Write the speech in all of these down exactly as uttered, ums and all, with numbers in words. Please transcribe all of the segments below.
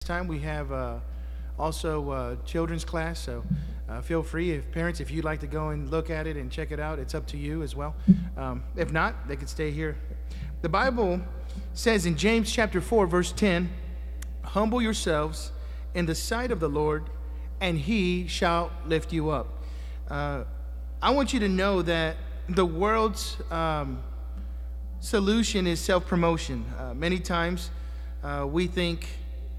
time we have uh, also uh, children's class, so uh, feel free, if parents, if you'd like to go and look at it and check it out, it's up to you as well. Um, if not, they could stay here. The Bible says in James chapter four, verse ten, humble yourselves in the sight of the Lord, and he shall lift you up. Uh, I want you to know that the world's um, solution is self-promotion. Uh, many times uh, we think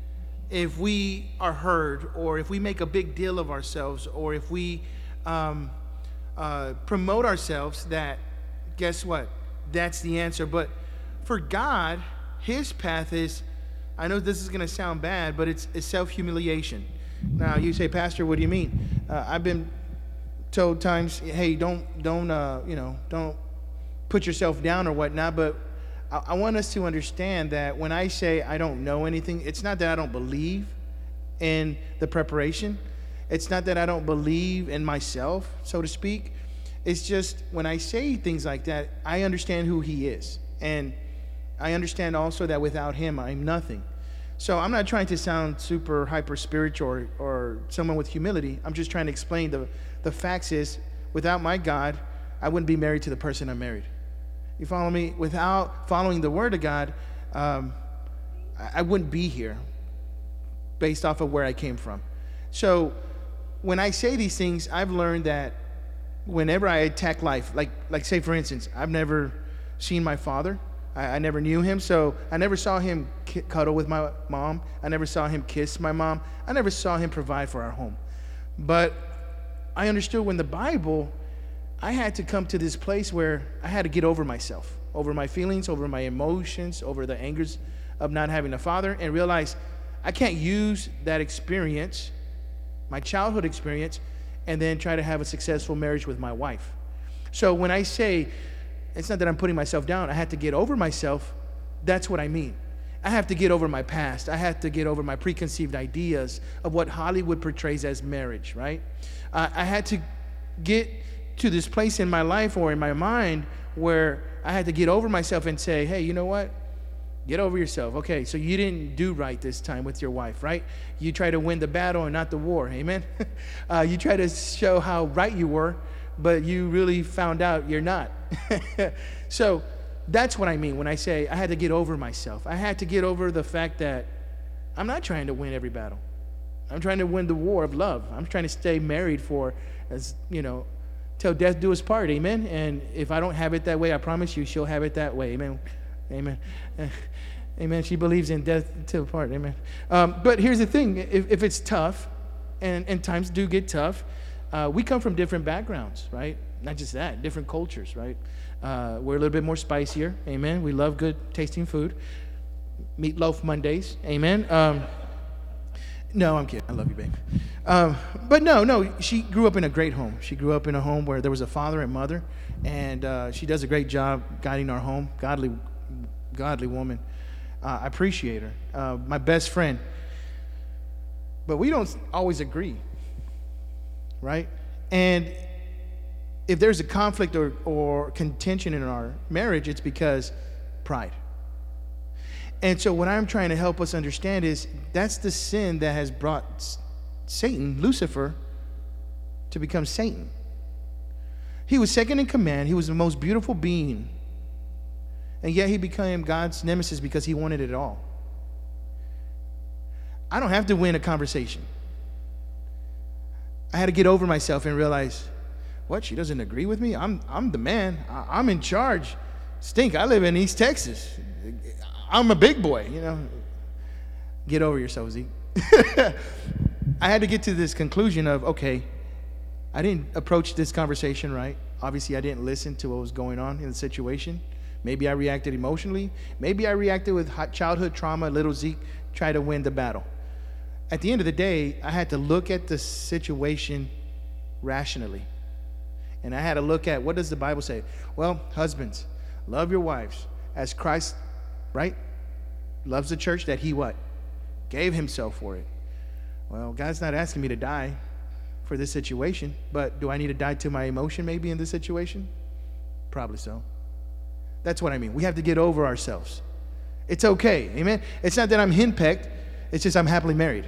if we are heard, or if we make a big deal of ourselves, or if we um, uh, promote ourselves, that, guess what? That's the answer. But for God, his path is, I know this is going to sound bad, but it's, it's self-humiliation. Now, you say, Pastor, what do you mean? Uh, I've been told times, hey, don't, don't, uh, you know, don't put yourself down or whatnot, but I, I want us to understand that when I say I don't know anything, it's not that I don't believe in the preparation. It's not that I don't believe in myself, so to speak. It's just when I say things like that, I understand who he is. And I understand also that without him, I'm nothing. So I'm not trying to sound super hyper spiritual or, or someone with humility. I'm just trying to explain the, the facts is, without my God, I wouldn't be married to the person I'm married. You follow me? Without following the word of God, um, I, I wouldn't be here based off of where I came from. So when I say these things, I've learned that whenever I attack life, like, like say for instance, I've never seen my father. I, I never knew him, so I never saw him ki- cuddle with my mom. I never saw him kiss my mom. I never saw him provide for our home. But I understood when the Bible, I had to come to this place where I had to get over myself, over my feelings, over my emotions, over the angers of not having a father, and realize I can't use that experience, my childhood experience, and then try to have a successful marriage with my wife. So when I say, it's not that I'm putting myself down, I had to get over myself, that's what I mean. I have to get over my past. I have to get over my preconceived ideas of what Hollywood portrays as marriage, right? Uh, I had to get to this place in my life or in my mind where I had to get over myself and say, hey, you know what? Get over yourself. Okay, so you didn't do right this time with your wife, right? You try to win the battle and not the war, amen? uh, you try to show how right you were, but you really found out you're not. So that's what I mean when I say I had to get over myself. I had to get over the fact that I'm not trying to win every battle. I'm trying to win the war of love. I'm trying to stay married for, as you know, till death do us part, amen? And if I don't have it that way, I promise you she'll have it that way, amen? Amen. Amen. She believes in death till part, amen. Um, but here's the thing, if, if it's tough, and, and times do get tough, uh, we come from different backgrounds, right? Not just that, different cultures, right? Uh, we're a little bit more spicier, amen? We love good tasting food. Meatloaf Mondays, amen? Um, no, I'm kidding. I love you, babe. Um, but no, no, she grew up in a great home. She grew up in a home where there was a father and mother, and uh, she does a great job guiding our home. Godly, godly woman. Uh, I appreciate her. Uh, my best friend. But we don't always agree, right? And if there's a conflict or, or contention in our marriage, it's because pride. And so what I'm trying to help us understand is that's the sin that has brought Satan, Lucifer, to become Satan. He was second in command. He was the most beautiful being. And yet he became God's nemesis because he wanted it all. I don't have to win a conversation. I had to get over myself and realize, what, she doesn't agree with me? I'm I'm the man. I, I'm in charge. Stink, I live in East Texas. I'm a big boy, you know. Get over yourself, Zeke. I had to get to this conclusion of, okay, I didn't approach this conversation right. Obviously, I didn't listen to what was going on in the situation. Maybe I reacted emotionally. Maybe I reacted with hot childhood trauma. Little Zeke tried to win the battle. At the end of the day, I had to look at the situation rationally. And I had to look at, what does the Bible say? Well, husbands, love your wives as Christ, right, loves the church, that he what? Gave himself for it. Well, God's not asking me to die for this situation, but do I need to die to my emotion maybe in this situation? Probably so. That's what I mean. We have to get over ourselves. It's okay, amen? It's not that I'm henpecked. It's just I'm happily married.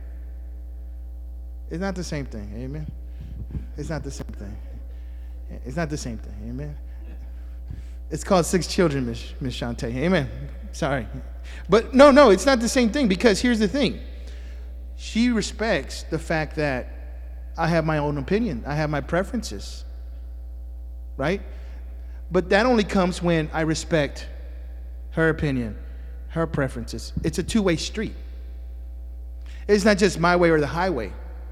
It's not the same thing. Amen. It's not the same thing. It's not the same thing. Amen. It's called six children, Miss Miss Shantae. Amen. Sorry. But no, no, it's not the same thing, because here's the thing. She respects the fact that I have my own opinion. I have my preferences. Right? But that only comes when I respect her opinion, her preferences. It's a two-way street. It's not just my way or the highway.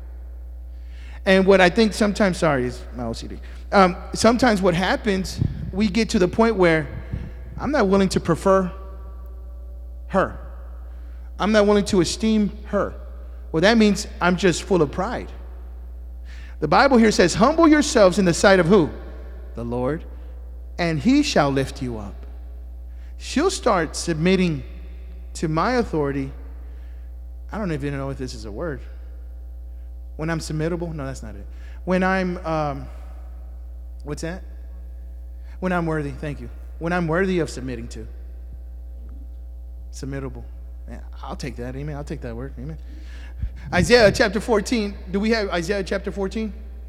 And what I think sometimes, sorry, is my O C D. Um, sometimes what happens, we get to the point where I'm not willing to prefer her. I'm not willing to esteem her. Well, that means I'm just full of pride. The Bible here says, humble yourselves in the sight of who? The Lord, and he shall lift you up. She'll start submitting to my authority. I don't even know if this is a word. When I'm submittable? No, that's not it. When I'm, um, what's that? When I'm worthy, thank you. When I'm worthy of submitting to. Submittable. Man, I'll take that, amen. I'll take that word, amen. Isaiah chapter fourteen. Do we have Isaiah chapter fourteen?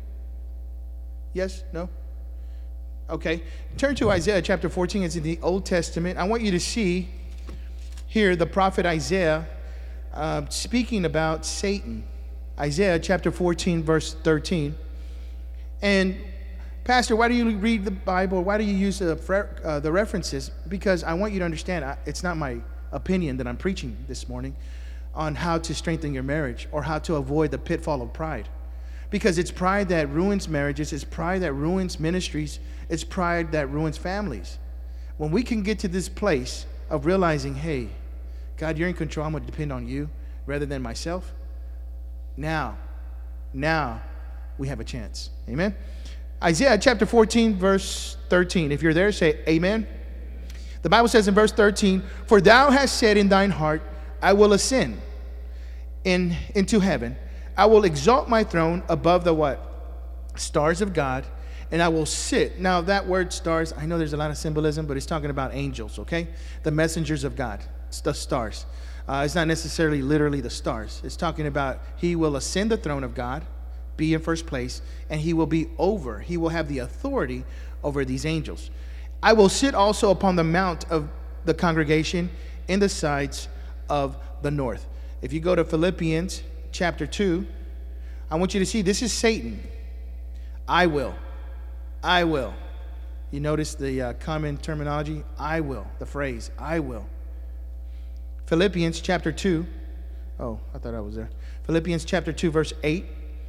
Yes? No? Okay. Turn to Isaiah chapter fourteen. It's in the Old Testament. I want you to see here the prophet Isaiah uh, speaking about Satan. Isaiah chapter fourteen, verse thirteen. And Pastor, why do you read the Bible? Why do you use the, uh, the references? Because I want you to understand, I, it's not my opinion that I'm preaching this morning on how to strengthen your marriage or how to avoid the pitfall of pride. Because it's pride that ruins marriages, it's pride that ruins ministries, it's pride that ruins families. When we can get to this place of realizing, hey, God, you're in control, I'm going to depend on you rather than myself, now, now we have a chance. Amen? Isaiah chapter fourteen, verse thirteen. If you're there, say amen. The Bible says in verse thirteen, for thou hast said in thine heart, I will ascend in, into heaven. I will exalt my throne above the what? Stars of God, and I will sit. Now that word stars, I know there's a lot of symbolism, but it's talking about angels, okay? The messengers of God, it's the stars. Uh, it's not necessarily literally the stars. It's talking about he will ascend the throne of God, be in first place, and he will be over. He will have the authority over these angels. I will sit also upon the mount of the congregation in the sides of the north. If you go to Philippians chapter two, I want you to see this is Satan. I will. I will. You notice the uh, common terminology? I will. The phrase, I will. Philippians chapter two. Oh, I thought I was there. Philippians chapter two, verse eight.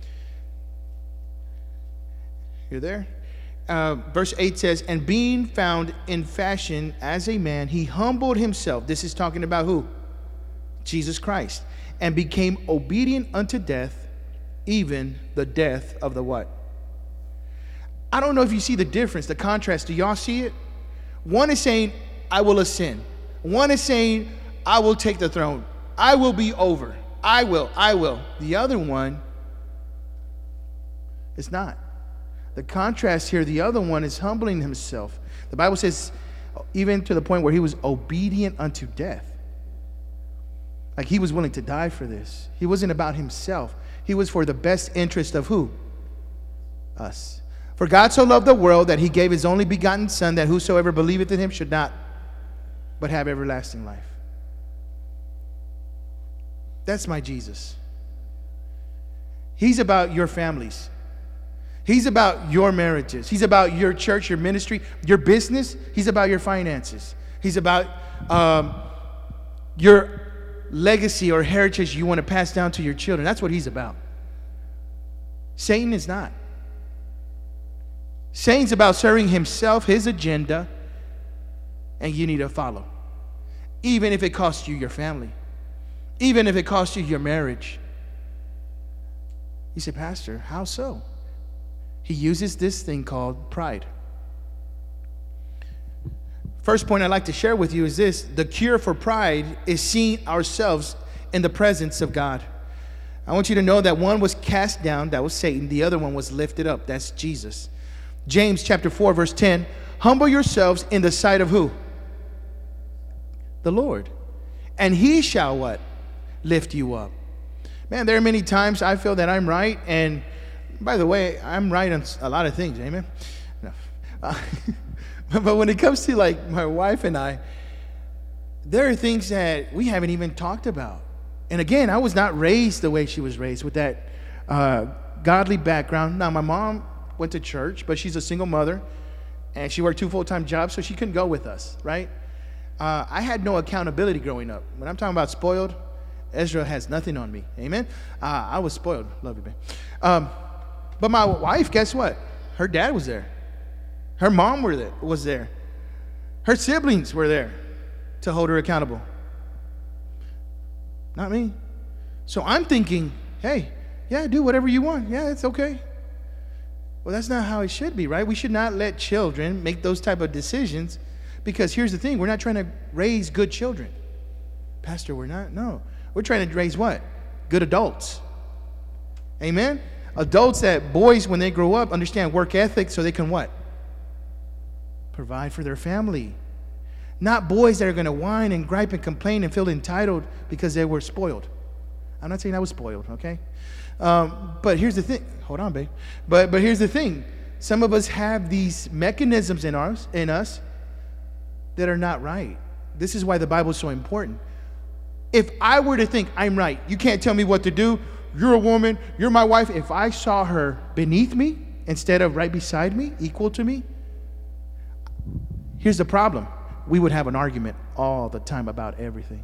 You're there? Uh, verse eight says, and being found in fashion as a man, he humbled himself. This is talking about who? Jesus Christ. And became obedient unto death, even the death of the what? I don't know if you see the difference, the contrast. Do y'all see it? One is saying, I will ascend. One is saying, I will take the throne. I will be over. I will, I will. The other one is not. The contrast here, the other one is humbling himself. The Bible says, even to the point where he was obedient unto death. Like he was willing to die for this. He wasn't about himself. He was for the best interest of who? Us. For God so loved the world that he gave his only begotten Son, that whosoever believeth in him should not, but have everlasting life. That's my Jesus. He's about your families. He's about your marriages. He's about your church, your ministry, your business. He's about your finances. He's about um, your legacy or heritage you want to pass down to your children. That's what he's about. Satan is not. Satan's about serving himself, his agenda, and you need to follow. Even if it costs you your family. Even if it costs you your marriage. You say, Pastor, how so? He uses this thing called pride. First point I'd like to share with you is this. The cure for pride is seeing ourselves in the presence of God. I want you to know that one was cast down, that was Satan. The other one was lifted up, that's Jesus. James chapter four, verse ten. Humble yourselves in the sight of who? The Lord. And he shall what? lift you up. Man, there are many times I feel that I'm right, and by the way, I'm right on a lot of things, amen? No. Uh, but when it comes to like my wife and I, there are things that we haven't even talked about. And again, I was not raised the way she was raised, with that uh, godly background. Now, my mom went to church, but she's a single mother, and she worked two full-time jobs, so she couldn't go with us, right? Uh, I had no accountability growing up. When I'm talking about spoiled, Ezra has nothing on me, amen? Uh, I was spoiled. Love you, man. Um, but my wife, guess what? Her dad was there. Her mom were there, was there. Her siblings were there to hold her accountable. Not me. So I'm thinking, hey, yeah, do whatever you want. Yeah, it's okay. Well, that's not how it should be, right? We should not let children make those type of decisions, because here's the thing. We're not trying to raise good children. Pastor, we're not? No. We're trying to raise what? Good adults. Amen? Adults that boys, when they grow up, understand work ethic so they can what? Provide for their family. Not boys that are going to whine and gripe and complain and feel entitled because they were spoiled. I'm not saying I was spoiled, okay? Um, but here's the thing. Hold on, babe. But but here's the thing. Some of us have these mechanisms in us, in us that are not right. This is why the Bible is so important. If I were to think I'm right, you can't tell me what to do. You're a woman. You're my wife. If I saw her beneath me instead of right beside me, equal to me, here's the problem. We would have an argument all the time about everything.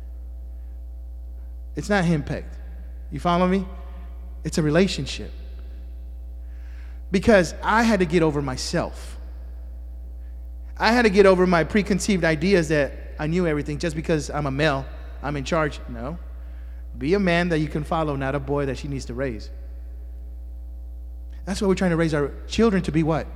It's not henpecked. You follow me? It's a relationship. Because I had to get over myself. I had to get over my preconceived ideas that I knew everything just because I'm a male, I'm in charge. No. Be a man that you can follow, not a boy that she needs to raise. That's why we're trying to raise our children to be what?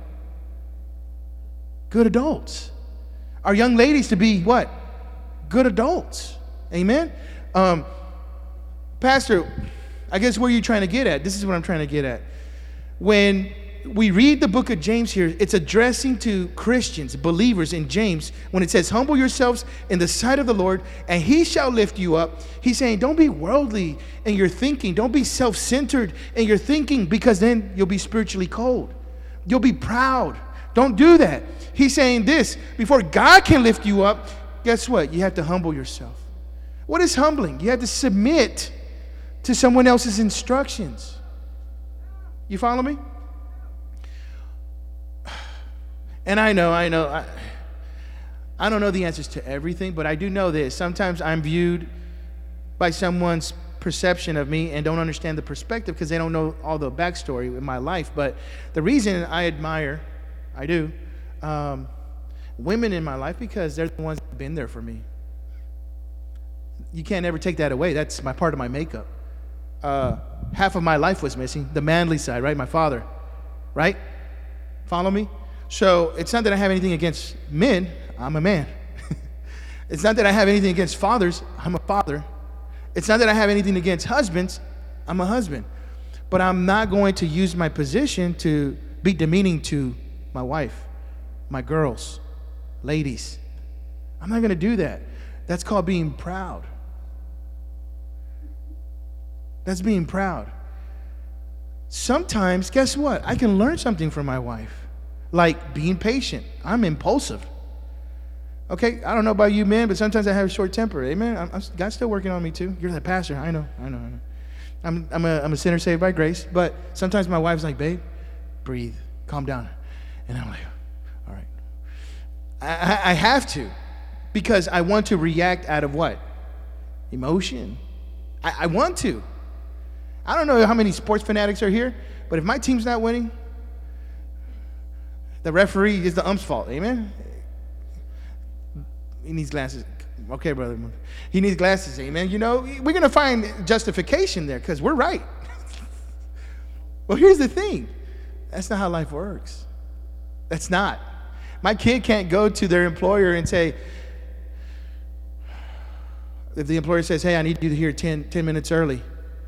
Good adults. Our young ladies to be what? Good adults. Amen? Um, Pastor, I guess where you're trying to get at, this is what I'm trying to get at. When we read the book of James here, it's addressing to Christians, believers in James, when it says, humble yourselves in the sight of the Lord, and he shall lift you up. He's saying, don't be worldly in your thinking. Don't be self-centered in your thinking, because then you'll be spiritually cold. You'll be proud. Don't do that. He's saying this, before God can lift you up, guess what? You have to humble yourself. What is humbling? You have to submit to someone else's instructions. You follow me? And I know, I know, I, I don't know the answers to everything, but I do know this. Sometimes I'm viewed by someone's perception of me and don't understand the perspective because they don't know all the backstory in my life. But the reason I admire, I do, um, women in my life, because they're the ones that have been there for me. You can't ever take that away. That's my part of my makeup. Uh, half of my life was missing, the manly side, right? My father, right? Follow me? So it's not that I have anything against men. I'm a man. It's not that I have anything against fathers. I'm a father. It's not that I have anything against husbands. I'm a husband. But I'm not going to use my position to be demeaning to my wife, my girls, ladies. I'm not going to do that. That's called being proud. That's being proud. Sometimes, guess what? I can learn something from my wife. Like being patient. I'm impulsive. Okay, I don't know about you men, but sometimes I have a short temper. Amen. I'm, I'm, God's still working on me too. You're the pastor. I know, I know, I know. I'm, I'm, a, I'm a sinner saved by grace, but sometimes my wife's like, babe, breathe, calm down. And I'm like, all right. I, I have to, because I want to react out of what? Emotion. I, I want to. I don't know how many sports fanatics are here, but if my team's not winning, the referee is the ump's fault. Amen? He needs glasses. Okay, brother. He needs glasses. Amen? You know, we're going to find justification there because we're right. Well, here's the thing. That's not how life works. That's not. My kid can't go to their employer and say, if the employer says, hey, I need you here ten, ten minutes early.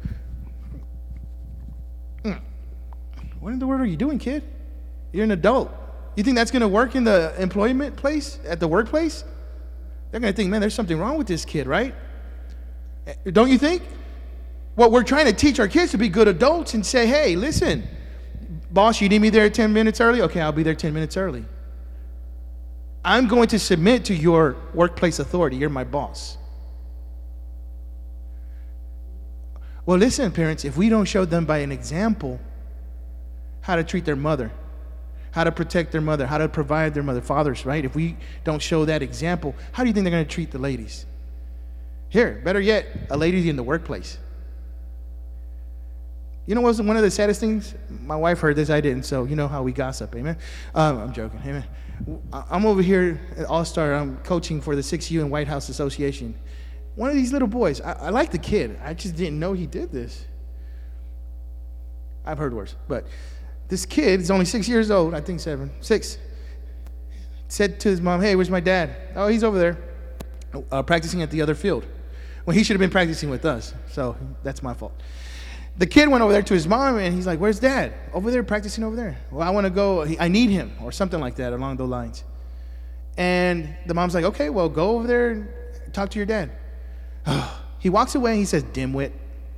What in the world are you doing, kid? You're an adult. You think that's going to work in the employment place, at the workplace? They're going to think, man, there's something wrong with this kid, right? Don't you think? What we're trying to teach our kids to be good adults and say, hey, listen, boss, you need me there ten minutes early? Okay, I'll be there ten minutes early. I'm going to submit to your workplace authority. You're my boss. Well, listen, parents, if we don't show them by an example how to treat their mother, how to protect their mother, how to provide their mother, fathers, right? If we don't show that example, how do you think they're going to treat the ladies? Here, better yet, a lady in the workplace. You know what was one of the saddest things? My wife heard this, I didn't, so you know how we gossip, amen? Um, I'm joking, amen. I'm over here at All-Star, I'm coaching for the six U and White House Association. One of these little boys, I, I like the kid, I just didn't know he did this. I've heard worse, but this kid is only six years old, I think seven, six, said to his mom, hey, where's my dad? Oh, he's over there, uh, practicing at the other field. Well, he should have been practicing with us, so that's my fault. The kid went over there to his mom, and he's like, where's dad? Over there, practicing over there. Well, I want to go, I need him, or something like that along those lines. And the mom's like, okay, well, go over there and talk to your dad. He walks away, and he says, dimwit.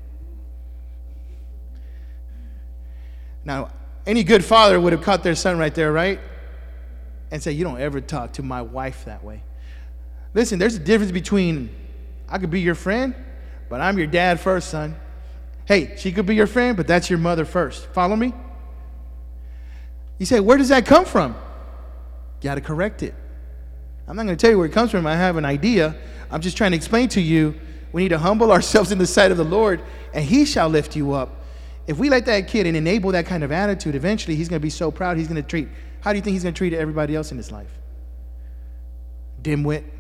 Now, any good father would have caught their son right there, right? And say, you don't ever talk to my wife that way. Listen, there's a difference between, I could be your friend, but I'm your dad first, son. Hey, she could be your friend, but that's your mother first. Follow me? You say, where does that come from? You got to correct it. I'm not going to tell you where it comes from. I have an idea. I'm just trying to explain to you, we need to humble ourselves in the sight of the Lord, and he shall lift you up. If we let that kid and enable that kind of attitude, eventually he's going to be so proud he's going to treat, how do you think he's going to treat everybody else in his life? Dimwit.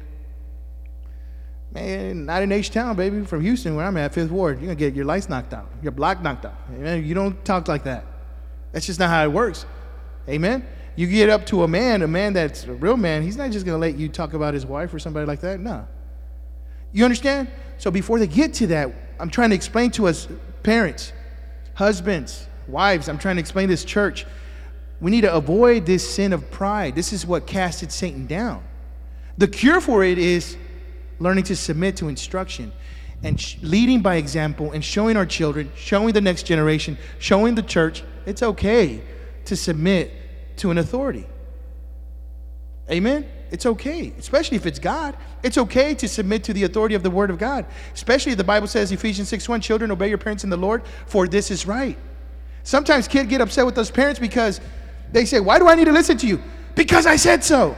Man, not in H-Town, baby. From Houston, where I'm at, Fifth Ward, you're going to get your lights knocked out, your block knocked out. Amen? You don't talk like that. That's just not how it works. Amen? You get up to a man, a man that's a real man, he's not just going to let you talk about his wife or somebody like that. No. You understand? So before they get to that, I'm trying to explain to us, parents, husbands, wives, I'm trying to explain this church, we need to avoid this sin of pride. This is what casted Satan down. The cure for it is learning to submit to instruction and sh- leading by example and showing our children, showing the next generation, showing the church, it's okay to submit to an authority. Amen? It's okay, especially if it's God. It's okay to submit to the authority of the Word of God, especially the Bible says, Ephesians six one, children, obey your parents in the Lord, for this is right. Sometimes kids get upset with those parents because they say, why do I need to listen to you? Because I said so.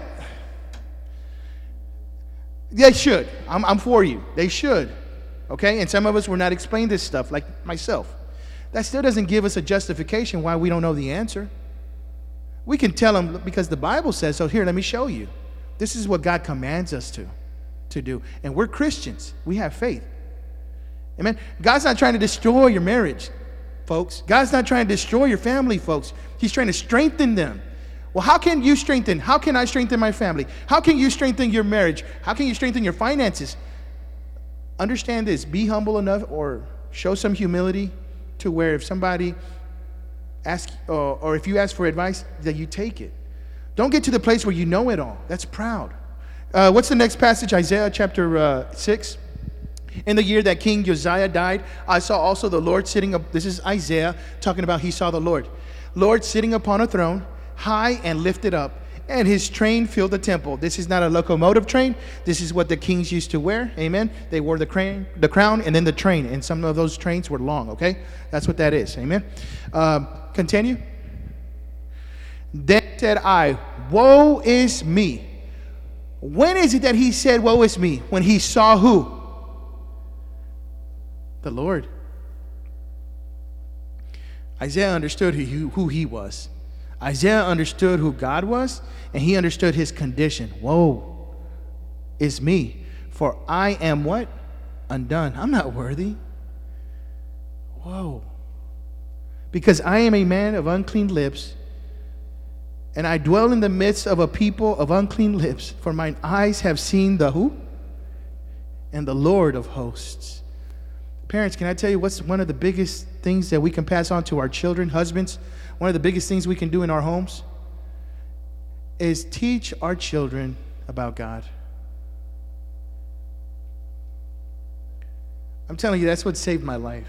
They should. I'm, I'm for you. They should. Okay? And some of us were not explained this stuff, like myself. That still doesn't give us a justification why we don't know the answer. We can tell them because the Bible says so. Here, let me show you. This is what God commands us to, to do. And we're Christians. We have faith. Amen? God's not trying to destroy your marriage, folks. God's not trying to destroy your family, folks. He's trying to strengthen them. Well, how can you strengthen? How can I strengthen my family? How can you strengthen your marriage? How can you strengthen your finances? Understand this. Be humble enough or show some humility to where if somebody asks, or, or if you ask for advice, that you take it. Don't get to the place where you know it all. That's proud. Uh, what's the next passage? Isaiah chapter uh, six. In the year that King Uzziah died, I saw also the Lord sitting up. This is Isaiah talking about he saw the Lord. Lord sitting upon a throne, high and lifted up, and his train filled the temple. This is not a locomotive train. This is what the kings used to wear. Amen. They wore the crown, the crown, and then the train. And some of those trains were long. Okay, that's what that is. Amen. Um, continue. Then said I, woe is me. When is it that he said, woe is me? When he saw who? The Lord. Isaiah understood who, who he was. Isaiah understood who God was, and he understood his condition. Woe is me, for I am what? Undone. I'm not worthy. Whoa. Because I am a man of unclean lips, and I dwell in the midst of a people of unclean lips, for mine eyes have seen the who? And the Lord of hosts. Parents, can I tell you what's one of the biggest things that we can pass on to our children, husbands? One of the biggest things we can do in our homes is teach our children about God. I'm telling you, that's what saved my life.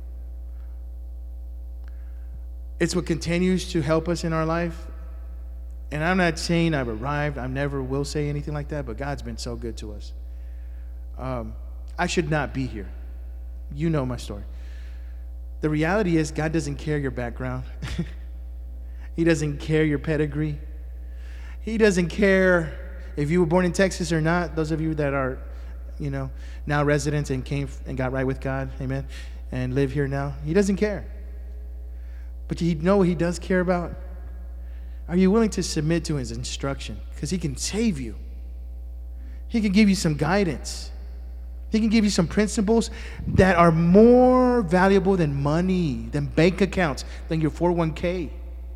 It's what continues to help us in our life. And I'm not saying I've arrived. I never will say anything like that, but God's been so good to us. Um, I should not be here. You know my story. The reality is God doesn't care your background. He doesn't care your pedigree. He doesn't care if you were born in Texas or not. Those of you that are, you know, now residents and came and got right with God, amen, and live here now. He doesn't care. But you know what he does care about? Are you willing to submit to his instruction? Because he can save you. He can give you some guidance. He can give you some principles that are more valuable than money, than bank accounts, than your four oh one k.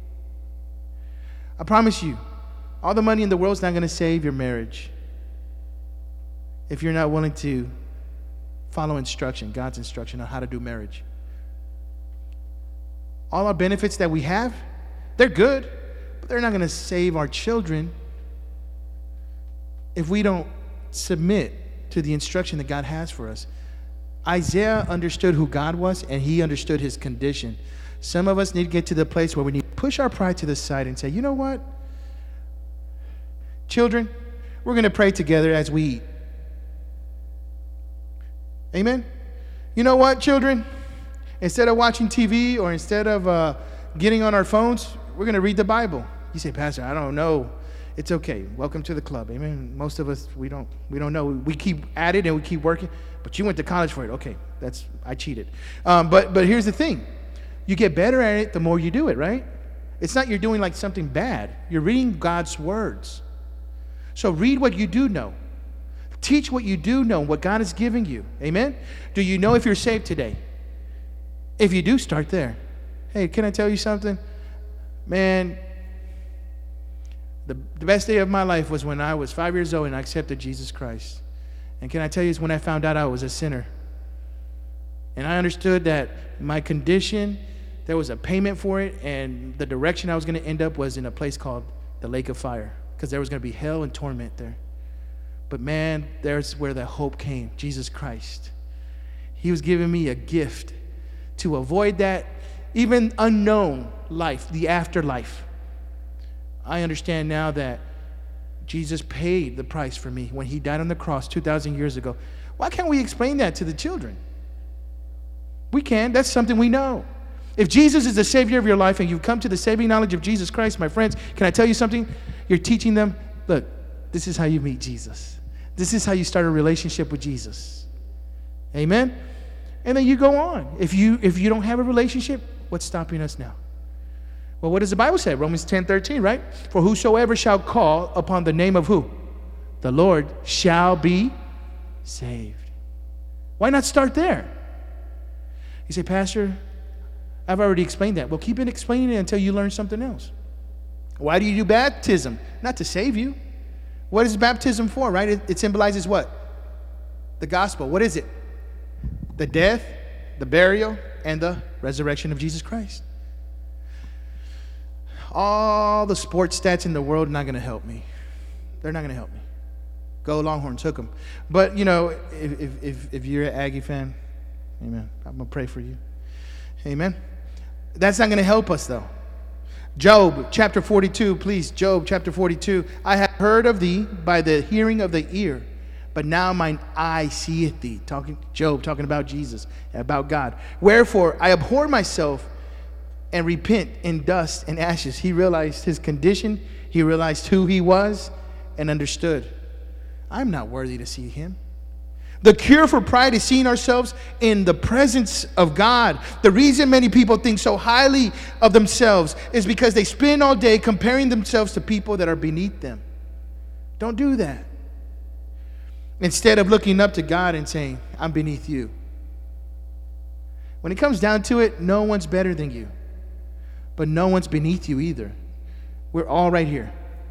I promise you, all the money in the world is not going to save your marriage if you're not willing to follow instruction, God's instruction on how to do marriage. All our benefits that we have, they're good, but they're not going to save our children if we don't submit to the instruction that God has for us. Isaiah understood who God was, and he understood his condition. Some of us need to get to the place where we need to push our pride to the side and say, you know what? Children, we're going to pray together as we eat. Amen? You know what, children? Instead of watching T V or instead of uh, getting on our phones, we're going to read the Bible. You say, Pastor, I don't know. It's okay. Welcome to the club. Amen. Most of us, we don't we don't know. We keep at it and we keep working. But you went to college for it. Okay, that's I cheated. Um, but but here's the thing. You get better at it the more you do it, right? It's not you're doing like something bad. You're reading God's words. So read what you do know. Teach what you do know, what God is giving you. Amen? Do you know if you're saved today? If you do, start there. Hey, can I tell you something? Man, the, the best day of my life was when I was five years old and I accepted Jesus Christ. And can I tell you, it's when I found out I was a sinner. And I understood that my condition, there was a payment for it, and the direction I was going to end up was in a place called the lake of fire, because there was going to be hell and torment there. But man, there's where the hope came, Jesus Christ. He was giving me a gift to avoid that even unknown life, the afterlife. I understand now that Jesus paid the price for me when he died on the cross two thousand years ago. Why can't we explain that to the children? We can. That's something we know. If Jesus is the Savior of your life and you've come to the saving knowledge of Jesus Christ, my friends, can I tell you something? You're teaching them, look, this is how you meet Jesus. This is how you start a relationship with Jesus. Amen? And then you go on. If you if you don't have a relationship, what's stopping us now? Well, what does the Bible say? Romans ten thirteen, right? For whosoever shall call upon the name of who? The Lord shall be saved. Why not start there? You say, Pastor, I've already explained that. Well, keep it explaining it until you learn something else. Why do you do baptism? Not to save you. What is baptism for, right? It, it symbolizes what? The gospel. What is it? The death, the burial, and the resurrection of Jesus Christ. All the sports stats in the world are not going to help me. They're not going to help me. Go Longhorns, hook them. But, you know, if, if, if, if you're an Aggie fan, amen, I'm going to pray for you. Amen. That's not going to help us, though. Job chapter forty-two, please, Job chapter forty-two. I have heard of thee by the hearing of the ear, but now mine eye seeth thee. Talking Job, talking about Jesus, about God. Wherefore I abhor myself and repent in dust and ashes. He realized his condition. He realized who he was and understood. I'm not worthy to see him. The cure for pride is seeing ourselves in the presence of God. The reason many people think so highly of themselves is because they spend all day comparing themselves to people that are beneath them. Don't do that. Instead of looking up to God and saying, I'm beneath you. When it comes down to it, no one's better than you. But no one's beneath you either. We're all right here.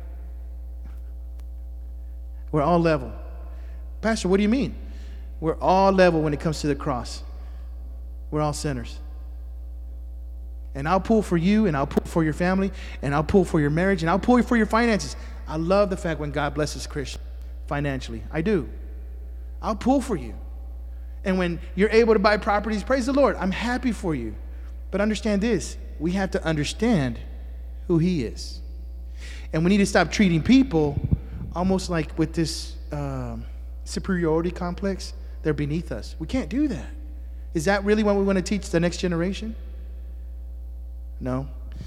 We're all level. Pastor, what do you mean? We're all level when it comes to the cross. We're all sinners. And I'll pull for you, and I'll pull for your family, and I'll pull for your marriage, and I'll pull for your finances. I love the fact when God blesses Christians financially. I do. I'll pull for you. And when you're able to buy properties, praise the Lord. I'm happy for you. But understand this. We have to understand who he is. And we need to stop treating people almost like with this um, superiority complex. They're beneath us. We can't do that. Is that really what we want to teach the next generation? No.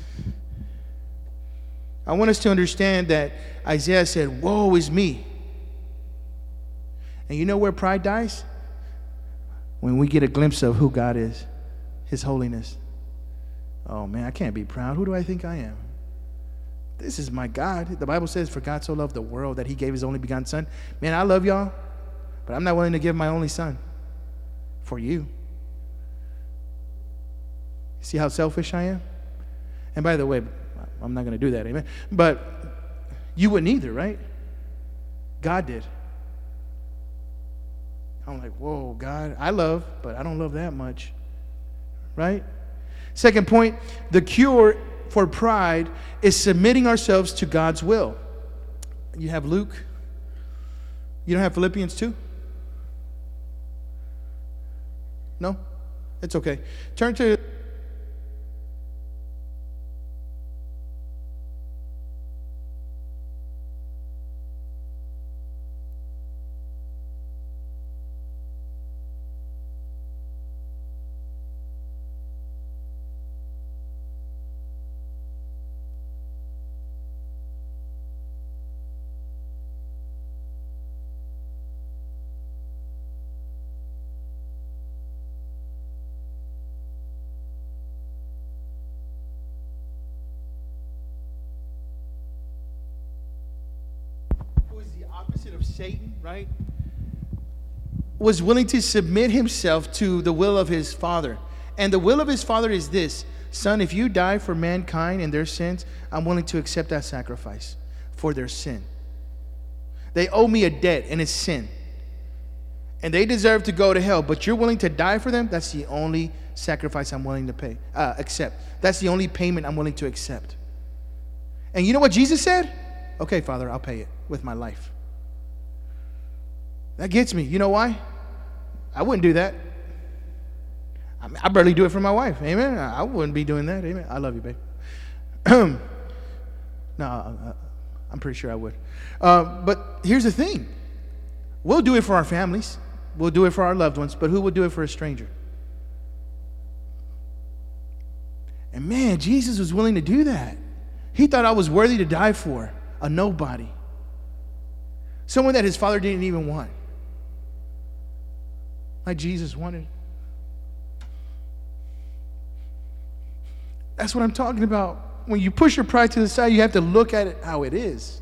I want us to understand that Isaiah said, woe is me. And you know where pride dies? When we get a glimpse of who God is, his holiness. Oh man, I can't be proud. Who do I think I am? This is my God. The Bible says, for God so loved the world that he gave his only begotten son. Man, I love y'all, but I'm not willing to give my only son for you. See how selfish I am? And by the way, I'm not going to do that, amen? But you wouldn't either, right? God did. I'm like, whoa, God, I love, but I don't love that much, right? Second point, the cure for pride is submitting ourselves to God's will. You have Luke. You don't have Philippians two? No? It's okay. Turn to opposite of Satan, right, was willing to submit himself to the will of his Father. And the will of his Father is this: son, if you die for mankind and their sins, I'm willing to accept that sacrifice for their sin. They owe me a debt, and it's sin. And they deserve to go to hell, but you're willing to die for them? That's the only sacrifice I'm willing to pay, uh, accept. That's the only payment I'm willing to accept. And you know what Jesus said? Okay, Father, I'll pay it with my life. That gets me. You know why? I wouldn't do that. I, mean, I barely do it for my wife. Amen. I wouldn't be doing that. Amen. I love you, babe. no, I, I'm pretty sure I would. Uh, but here's the thing. We'll do it for our families. We'll do it for our loved ones. But who would do it for a stranger? And man, Jesus was willing to do that. He thought I was worthy to die for. A nobody. Someone that his Father didn't even want. Like Jesus wanted. That's what I'm talking about. When you push your pride to the side, you have to look at it how it is.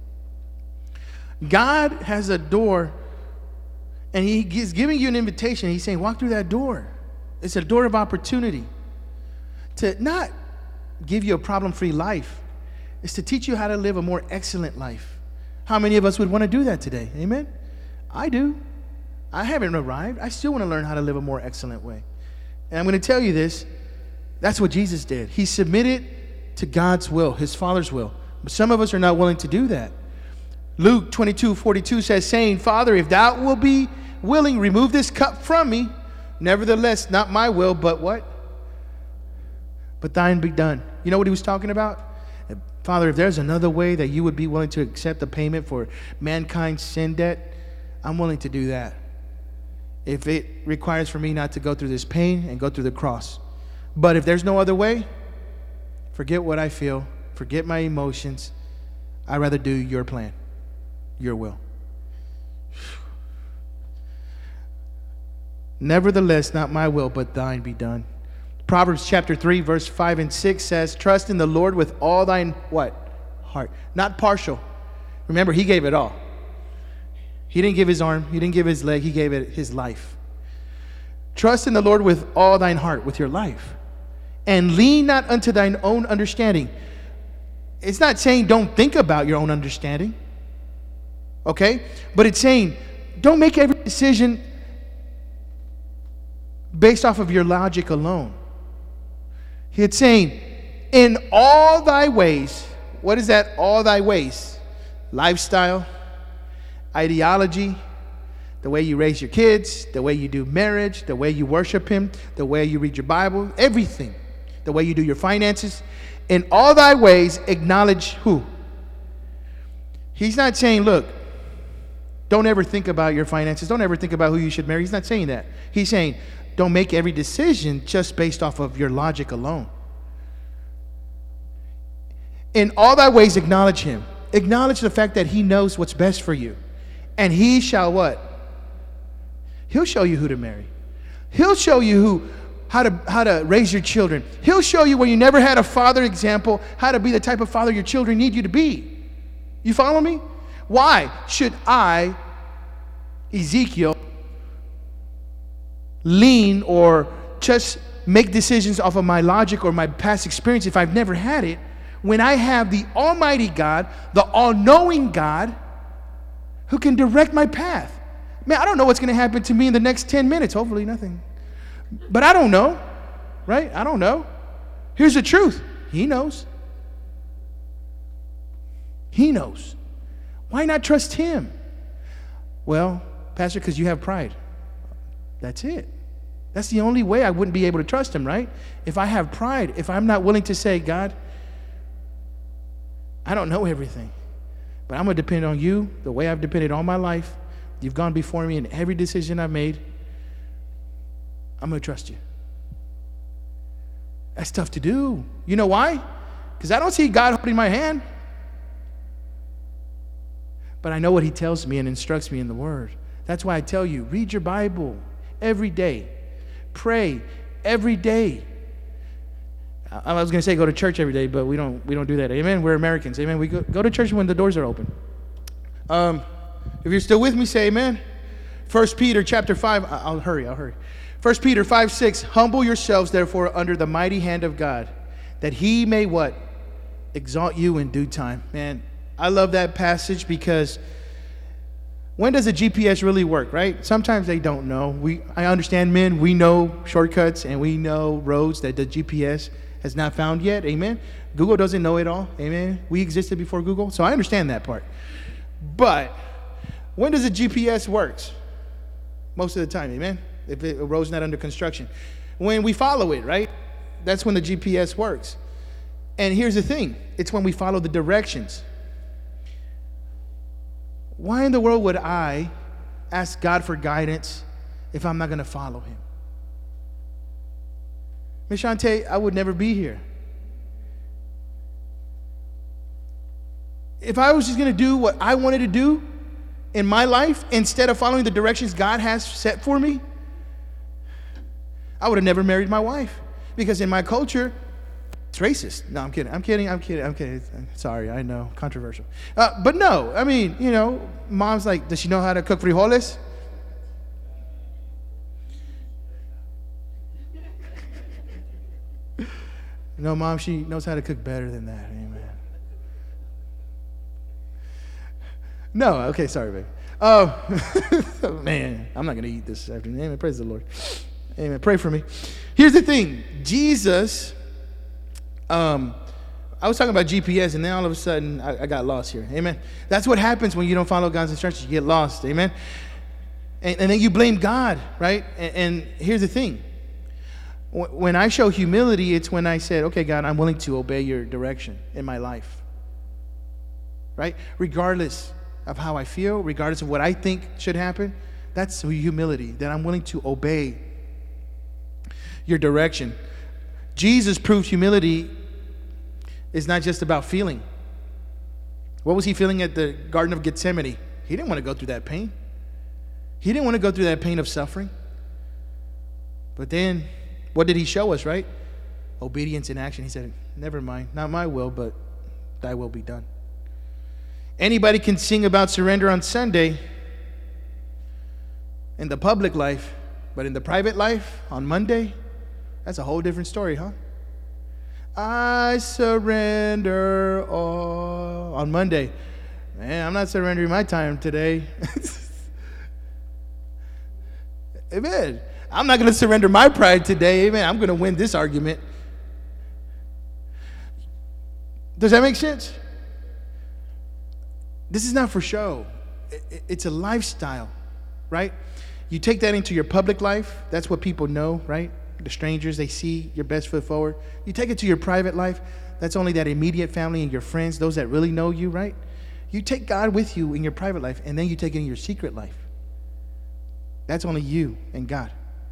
God has a door, and he is giving you an invitation. He's saying, walk through that door. It's a door of opportunity to not give you a problem-free life. It's to teach you how to live a more excellent life. How many of us would want to do that today? Amen? I do. I haven't arrived. I still want to learn how to live a more excellent way. And I'm going to tell you this. That's what Jesus did. He submitted to God's will, his Father's will. But some of us are not willing to do that. Luke twenty-two forty-two says, saying, Father, if thou wilt be willing, remove this cup from me. Nevertheless, not my will, but what? But thine be done. You know what he was talking about? Father, if there's another way that you would be willing to accept the payment for mankind's sin debt, I'm willing to do that. If it requires for me not to go through this pain and go through the cross. But if there's no other way, forget what I feel, forget my emotions. I'd rather do your plan, your will. Nevertheless, not my will, but thine be done. Proverbs chapter three, verse five and six says, trust in the Lord with all thine, what? Heart. Not partial. Remember, he gave it all. He didn't give his arm. He didn't give his leg. He gave it his life. Trust in the Lord with all thine heart, with your life. And lean not unto thine own understanding. It's not saying don't think about your own understanding. Okay? But it's saying don't make every decision based off of your logic alone. It's saying, in all thy ways, what is that, all thy ways? Lifestyle, ideology, the way you raise your kids, the way you do marriage, the way you worship him, the way you read your Bible, everything, the way you do your finances. In all thy ways, acknowledge who? He's not saying, look, don't ever think about your finances. Don't ever think about who you should marry. He's not saying that. He's saying, don't make every decision just based off of your logic alone. In all thy ways, acknowledge him. Acknowledge the fact that he knows what's best for you. And he shall what? He'll show you who to marry. He'll show you who, how to, how to raise your children. He'll show you where you never had a father example, how to be the type of father your children need you to be. You follow me? Why should I, Ezekiel, lean or just make decisions off of my logic or my past experience if I've never had it, when I have the Almighty God, the all-knowing God, who can direct my path? Man, I don't know what's going to happen to me in the next ten minutes. Hopefully nothing. But I don't know, right? I don't know. Here's the truth. He knows. He knows. Why not trust him? Well, Pastor, because you have pride. That's it. That's the only way I wouldn't be able to trust him, right? If I have pride, if I'm not willing to say, God, I don't know everything, but I'm going to depend on you the way I've depended all my life. You've gone before me in every decision I've made. I'm going to trust you. That's tough to do. You know why? Because I don't see God holding my hand. But I know what he tells me and instructs me in the Word. That's why I tell you, read your Bible every day. Pray every day. I was going to say go to church every day, but we don't we don't do that. Amen? We're Americans. Amen? We go, go to church when the doors are open. Um, if you're still with me, say amen. First Peter chapter five. I'll hurry, I'll hurry. First Peter five, six. Humble yourselves, therefore, under the mighty hand of God, that he may what? Exalt you in due time. Man, I love that passage because when does a G P S really work, right? Sometimes they don't know. We, I understand, men, we know shortcuts and we know roads that the G P S has not found yet. Amen. Google doesn't know it all. Amen. We existed before Google, so I understand that part. But when does a G P S work? Most of the time, amen? If it, a road's not under construction. When we follow it, right? That's when the G P S works. And here's the thing. It's when we follow the directions. Why in the world would I ask God for guidance if I'm not going to follow him? Miss Shante, I would never be here. If I was just going to do what I wanted to do in my life instead of following the directions God has set for me, I would have never married my wife. Because in my culture, it's racist. No, I'm kidding. I'm kidding. I'm kidding. I'm kidding. Sorry, I know. Controversial. Uh, but no, I mean, you know, mom's like, does she know how to cook frijoles? No, mom, she knows how to cook better than that. Amen. No, okay, sorry, baby. Oh, man, I'm not going to eat this afternoon. Amen. Praise the Lord. Amen. Pray for me. Here's the thing. Jesus... Um, I was talking about G P S, and then all of a sudden, I, I got lost here. Amen. That's what happens when you don't follow God's instructions. You get lost. Amen. And, and then you blame God, right? And, and here's the thing. When I show humility, it's when I said, okay, God, I'm willing to obey your direction in my life. Right? Regardless of how I feel, regardless of what I think should happen, that's humility, that I'm willing to obey your direction. Jesus proved humility is not just about feeling. What was he feeling at the Garden of Gethsemane? He didn't want to go through that pain. He didn't want to go through that pain of suffering. But then, what did he show us, right? Obedience in action. He said, never mind, not my will, but thy will be done. Anybody can sing about surrender on Sunday in the public life, but in the private life, on Monday, that's a whole different story, huh? I surrender all. On Monday, man, I'm not surrendering my time today. Amen. I'm not going to surrender my pride today. Amen. I'm going to win this argument. Does that make sense? This is not for show. It's a lifestyle. right? You take that into your public life. That's what people know, right? The strangers, they see your best foot forward. You take it to your private life. That's only that immediate family and your friends, those that really know you, right? You take God with you in your private life, and then you take it in your secret life. That's only you and God.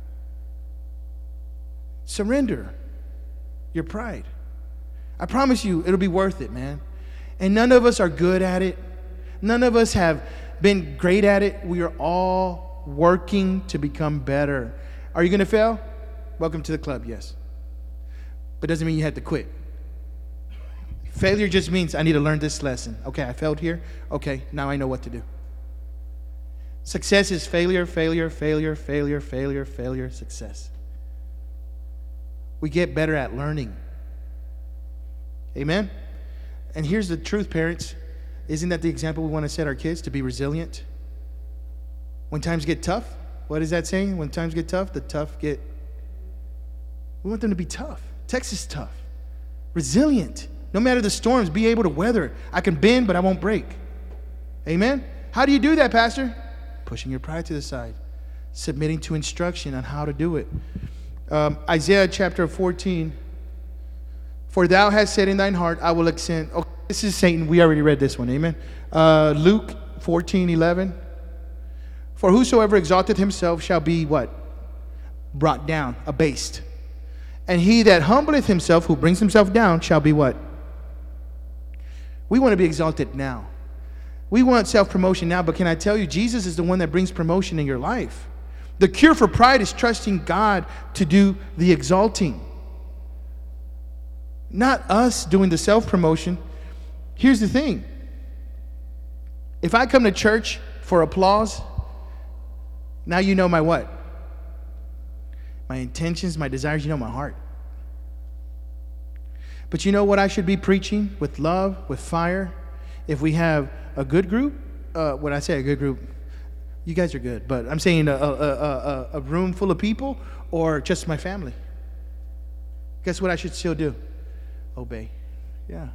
Surrender your pride. I promise you, it'll be worth it, man. And none of us are good at it. None of us have been great at it. We are all working to become better. Are you going to fail? Welcome to the club, yes. But doesn't mean you have to quit. Failure just means I need to learn this lesson. Okay, I failed here. Okay, now I know what to do. Success is failure, failure, failure, failure, failure, failure, success. We get better at learning. Amen? And here's the truth, parents. Isn't that the example we want to set our kids, to be resilient? When times get tough, what is that saying? When times get tough, the tough get... We want them to be tough. Texas tough. Resilient. No matter the storms, be able to weather it. I can bend, but I won't break. Amen? How do you do that, Pastor? Pushing your pride to the side. Submitting to instruction on how to do it. Um, Isaiah chapter fourteen. For thou hast said in thine heart, I will extend. Okay, this is Satan. We already read this one. Amen? Uh, Luke fourteen eleven. For whosoever exalteth himself shall be what? Brought down, abased. And he that humbleth himself, who brings himself down, shall be what? We want to be exalted now. We want self-promotion now, but can I tell you, Jesus is the one that brings promotion in your life. The cure for pride is trusting God to do the exalting. Not us doing the self-promotion. Here's the thing. If I come to church for applause, now you know my what? My intentions, my desires, you know my heart. But you know what I should be preaching with love, with fire? If we have a good group, uh, when I say a good group, you guys are good, but I'm saying a, a, a, a room full of people or just my family. Guess what I should still do? Obey. Yeah.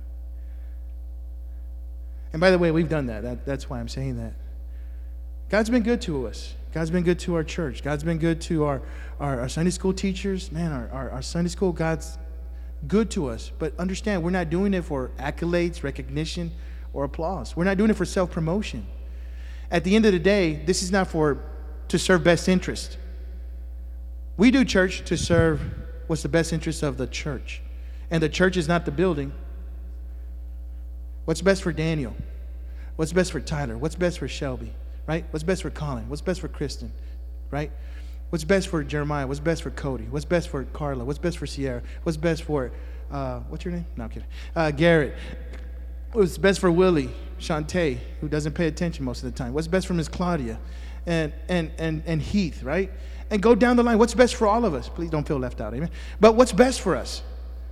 And by the way, we've done that. that. That's why I'm saying that. God's been good to us. God's been good to our church. God's been good to our, our, our Sunday school teachers. Man, our, our, our Sunday school, God's good to us. But understand, we're not doing it for accolades, recognition, or applause. We're not doing it for self-promotion. At the end of the day, this is not for to serve best interest. We do church to serve what's the best interest of the church. And the church is not the building. What's best for Daniel? What's best for Tyler? What's best for Shelby? Right? What's best for Colin? What's best for Kristen? Right? What's best for Jeremiah? What's best for Cody? What's best for Carla? What's best for Sierra? What's best for, uh, what's your name? No, I'm kidding. Uh, Garrett. What's best for Willie? Shantae, who doesn't pay attention most of the time. What's best for Miss Claudia? And, and, and, and Heath, right? And go down the line. What's best for all of us? Please don't feel left out, amen? But what's best for us?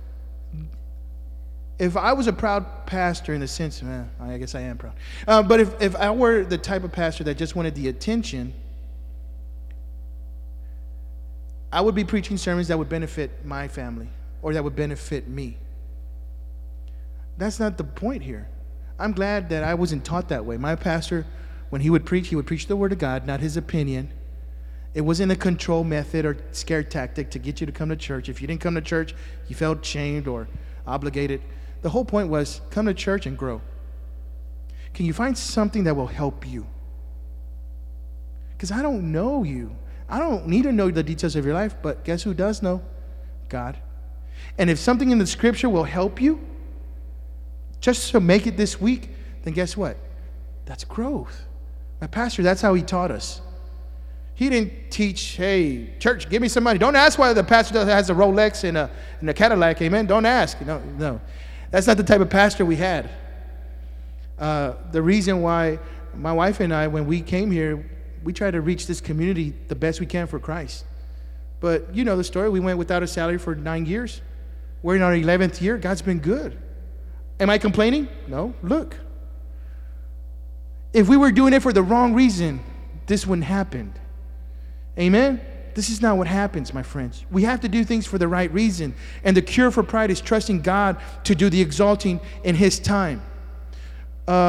If I was a proud pastor in the sense, man, I guess I am proud. Uh, but if, if I were the type of pastor that just wanted the attention, I would be preaching sermons that would benefit my family or that would benefit me. That's not the point here. I'm glad that I wasn't taught that way. My pastor, when he would preach, he would preach the word of God, not his opinion. It wasn't a control method or scare tactic to get you to come to church. If you didn't come to church, you felt shamed or obligated. The whole point was come to church and grow. Can you find something that will help you? Because I don't know you. I don't need to know the details of your life, but guess who does know? God. And if something in the scripture will help you, just to make it this week, then guess what? That's growth. My pastor, that's how he taught us. He didn't teach, hey, church, give me some money. Don't ask why the pastor has a Rolex and a, and a Cadillac, amen? Don't ask. No, no. That's not the type of pastor we had. Uh, the reason why my wife and I, when we came here, we tried to reach this community the best we can for Christ. But you know the story. We went without a salary for nine years. We're in our eleventh year. God's been good. Am I complaining? No. Look. If we were doing it for the wrong reason, this wouldn't happen. Amen? This is not what happens, my friends. We have to do things for the right reason. And the cure for pride is trusting God to do the exalting in His time. Uh,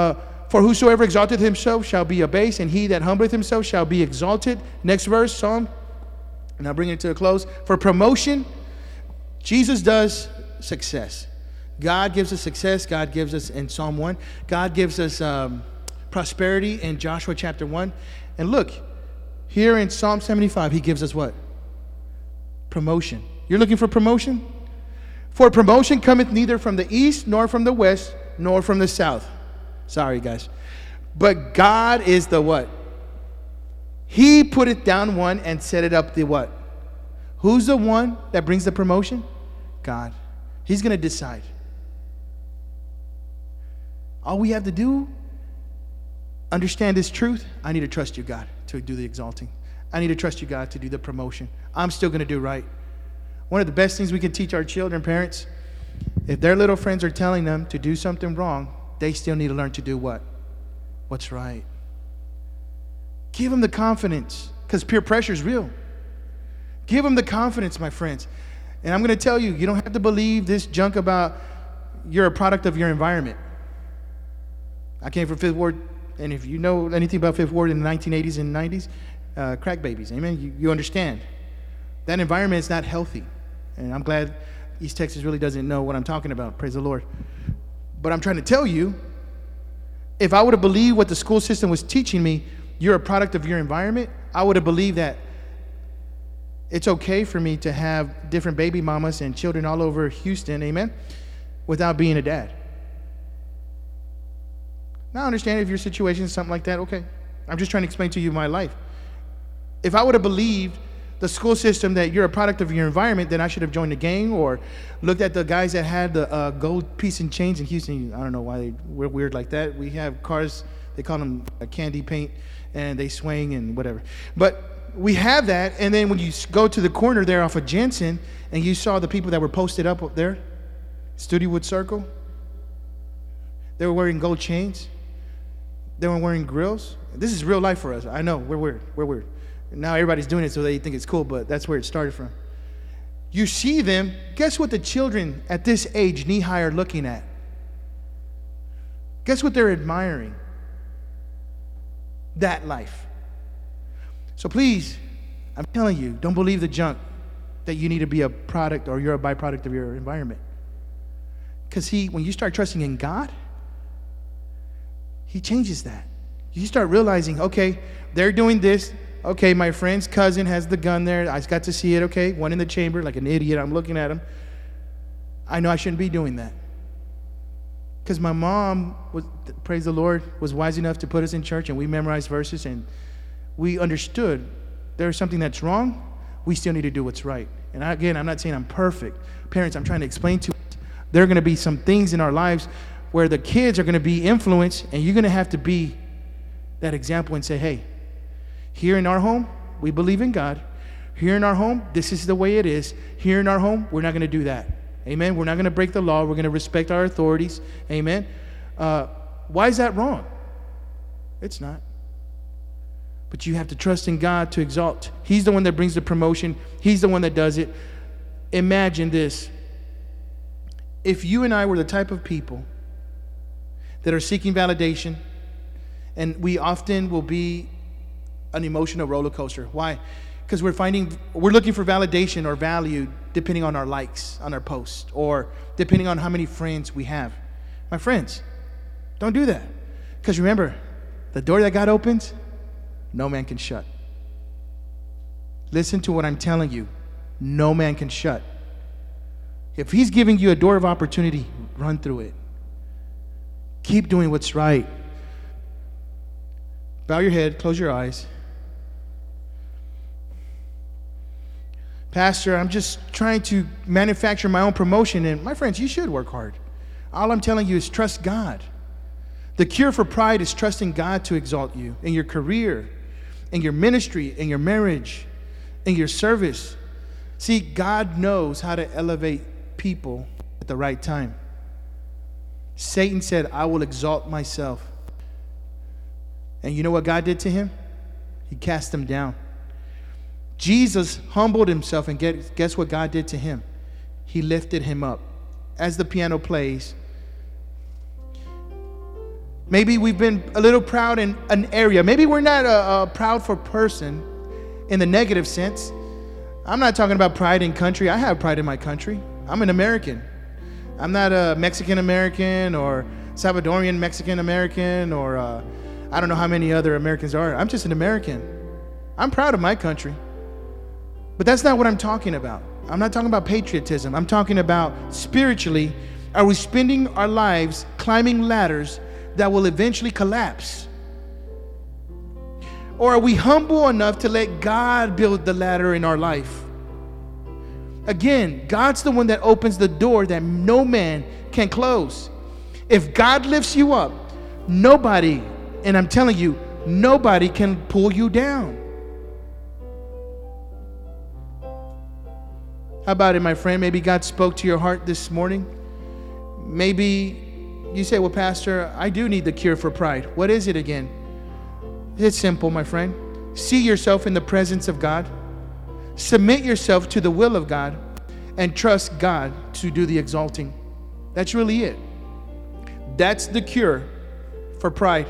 for whosoever exalteth himself shall be abased, and he that humbleth himself shall be exalted. Next verse, Psalm, and I'll bring it to a close. For promotion, Jesus does success. God gives us success. God gives us, in Psalm one, God gives us um, prosperity in Joshua chapter one. And look, here in Psalm seventy-five, he gives us what? Promotion. You're looking for promotion? For promotion cometh neither from the east, nor from the west, nor from the south. Sorry, guys. But God is the what? He put it down one and set it up the what? Who's the one that brings the promotion? God. He's going to decide. All we have to do, understand this truth. I need to trust you, God, to do the exalting. I need to trust you, God, to do the promotion. I'm still going to do right. One of the best things we can teach our children, parents, if their little friends are telling them to do something wrong, they still need to learn to do what? What's right. Give them the confidence, because peer pressure is real. Give them the confidence, my friends. And I'm going to tell you, you don't have to believe this junk about you're a product of your environment. I came from Fifth Ward, and if you know anything about Fifth Ward in the nineteen eighties and nineties, uh, crack babies, amen? You, you understand. That environment is not healthy. And I'm glad East Texas really doesn't know what I'm talking about. Praise the Lord. But I'm trying to tell you, if I would have believed what the school system was teaching me, you're a product of your environment, I would have believed that it's okay for me to have different baby mamas and children all over Houston, amen, without being a dad. Now I understand if your situation is something like that, okay. I'm just trying to explain to you my life. If I would have believed the school system that you're a product of your environment, then I should have joined the gang or looked at the guys that had the uh, gold piece and chains in Houston. I don't know why they were weird like that. We have cars, they call them uh, candy paint, and they swing and whatever. But we have that, and then when you go to the corner there off of Jensen, and you saw the people that were posted up up there, Studiowood Circle, they were wearing gold chains. They were wearing grills. This is real life for us. I know, we're weird, we're weird. Now everybody's doing it so they think it's cool, but that's where it started from. You see them, guess what the children at this age, knee high, are looking at? Guess what they're admiring? That life. So please, I'm telling you, don't believe the junk that you need to be a product or you're a byproduct of your environment. Because he, when you start trusting in God, he changes that. You start realizing, okay, they're doing this. Okay, my friend's cousin has the gun there. I got to see it, okay? One in the chamber, like an idiot. I'm looking at him. I know I shouldn't be doing that. Because my mom, was, praise the Lord, was wise enough to put us in church, and we memorized verses, and we understood there's something that's wrong. We still need to do what's right. And again, I'm not saying I'm perfect. Parents, I'm trying to explain to you, there are going to be some things in our lives where the kids are going to be influenced, and you're going to have to be that example and say, hey, here in our home, we believe in God. Here in our home, this is the way it is. Here in our home, we're not going to do that. Amen? We're not going to break the law. We're going to respect our authorities. Amen? Uh, why is that wrong? It's not. But you have to trust in God to exalt. He's the one that brings the promotion. He's the one that does it. Imagine this. If you and I were the type of people that are seeking validation, and we often will be an emotional roller coaster. Why? Because we're finding, we're looking for validation or value depending on our likes on our post or depending on how many friends we have. My friends, don't do that. Because remember, the door that God opens, no man can shut. Listen to what I'm telling you. No man can shut. If he's giving you a door of opportunity, run through it. Keep doing what's right. Bow your head, close your eyes. Pastor, I'm just trying to manufacture my own promotion. And my friends, you should work hard. All I'm telling you is trust God. The cure for pride is trusting God to exalt you in your career, in your ministry, in your marriage, in your service. See, God knows how to elevate people at the right time. Satan said, I will exalt myself. And you know what God did to him? He cast him down. Jesus humbled himself, and get, guess what God did to him? He lifted him up. As the piano plays, Maybe we've been a little proud in an area. Maybe we're not a, a proudful person in the negative sense. I'm not talking about pride in country. I have pride in my country. I'm an American. I'm not a Mexican American or Salvadorian Mexican American or uh, I don't know how many other Americans are. I'm just an American. I'm proud of my country. But that's not what I'm talking about. I'm not talking about patriotism. I'm talking about spiritually, are we spending our lives climbing ladders that will eventually collapse? Or are we humble enough to let God build the ladder in our life? Again, God's the one that opens the door that no man can close. If God lifts you up, nobody, and I'm telling you, nobody can pull you down. How about it, my friend? Maybe God spoke to your heart this morning. Maybe you say, well, Pastor, I do need the cure for pride. What is it again? It's simple, my friend. See yourself in the presence of God. Submit yourself to the will of God and trust God to do the exalting. That's really it. That's the cure for pride.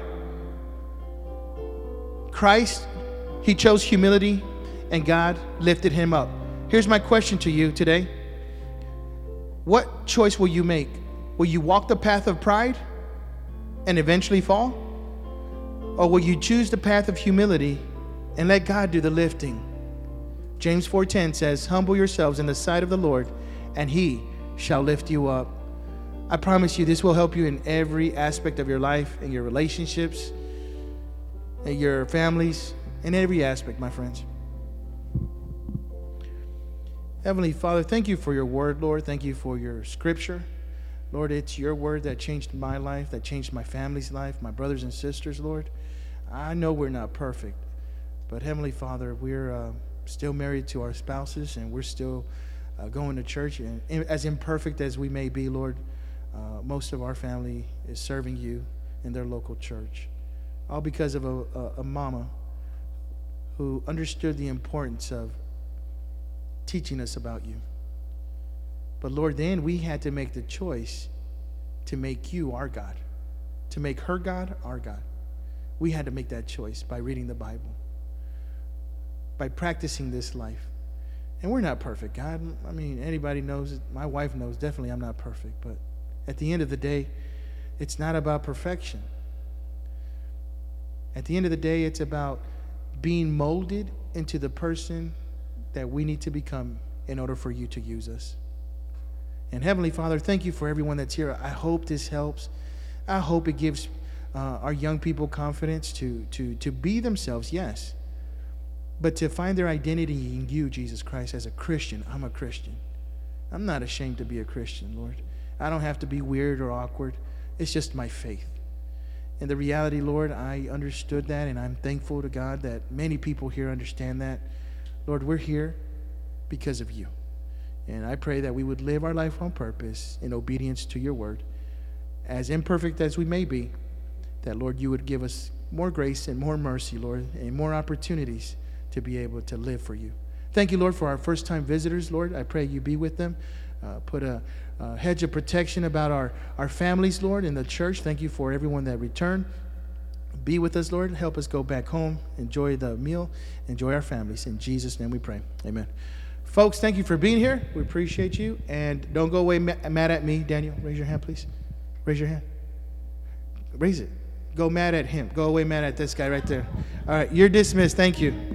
Christ, he chose humility and God lifted him up. Here's my question to you today. What choice will you make? Will you walk the path of pride and eventually fall? Or will you choose the path of humility and let God do the lifting? James four ten says, humble yourselves in the sight of the Lord, and he shall lift you up. I promise you this will help you in every aspect of your life, in your relationships, in your families, in every aspect, my friends. Heavenly Father, thank you for your word, Lord. Thank you for your scripture. Lord, it's your word that changed my life, that changed my family's life, my brothers and sisters, Lord. I know we're not perfect, but Heavenly Father, we're uh, still married to our spouses, and we're still uh, going to church. And as imperfect as we may be, Lord, uh, most of our family is serving you in their local church, all because of a, a, a mama who understood the importance of teaching us about you. But Lord, then we had to make the choice to make you our God, to make her God our God. We had to make that choice by reading the Bible, by practicing this life. And we're not perfect, God. I mean, anybody knows it. My wife knows definitely I'm not perfect. But at the end of the day, it's not about perfection. At the end of the day, it's about being molded into the person that we need to become in order for you to use us. And Heavenly Father, thank you for everyone that's here. I hope this helps. I hope it gives uh, our young people confidence to, to, to be themselves, yes, but to find their identity in you, Jesus Christ, as a Christian. I'm a Christian. I'm not ashamed to be a Christian, Lord. I don't have to be weird or awkward. It's just my faith. And the reality, Lord, I understood that, and I'm thankful to God that many people here understand that. Lord, we're here because of you. And I pray that we would live our life on purpose in obedience to your word. As imperfect as we may be, that, Lord, you would give us more grace and more mercy, Lord, and more opportunities to be able to live for you. Thank you, Lord, for our first-time visitors, Lord. I pray you be with them. Uh, put a, a hedge of protection about our, our families, Lord, in the church. Thank you for everyone that returned. Be with us, Lord. Help us go back home, enjoy the meal, enjoy our families. In Jesus' name we pray. Amen. Folks, thank you for being here. We appreciate you. And don't go away ma- mad at me. Daniel, raise your hand, please. Raise your hand. Raise it. Go mad at him. Go away mad at this guy right there. All right, you're dismissed. Thank you.